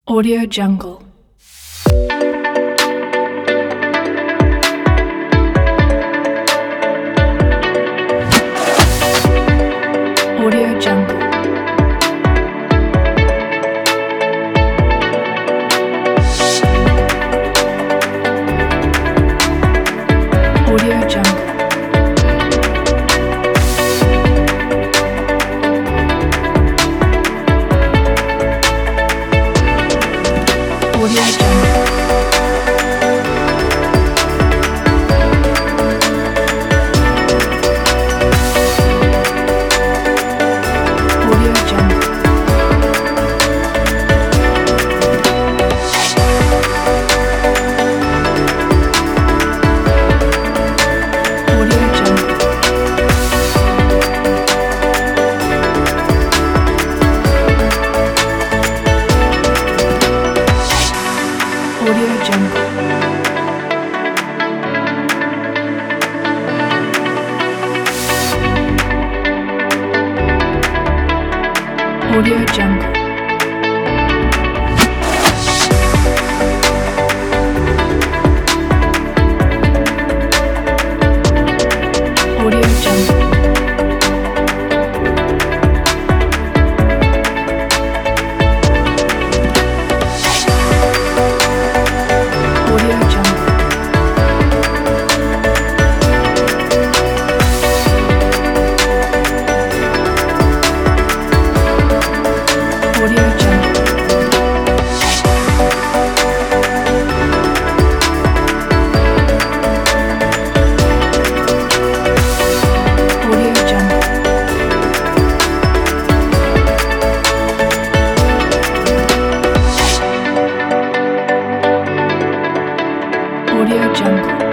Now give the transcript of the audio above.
Audio Jungle. Audio Jungle. Audio Jungle. Audio Jungle. Audio Jungle. Audio Jungle. Audio Jungle. Audio Jungle. Audio Jungle. Audio Jungle. Audio Jungle. Audio Jungle. Audio Jungle.